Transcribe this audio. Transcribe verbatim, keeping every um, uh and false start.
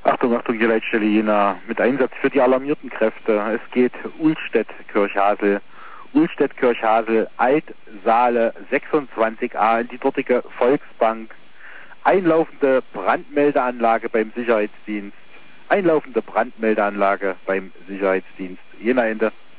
Achtung, Achtung, die Leitstelle Jena mit Einsatz für die alarmierten Kräfte. Es geht Uhlstedt-Kirchhasel. Uhlstedt-Kirchhasel, Altsaale sechsundzwanzig a, die dortige Volksbank. Einlaufende Brandmeldeanlage beim Sicherheitsdienst. Einlaufende Brandmeldeanlage beim Sicherheitsdienst. Jena Ende.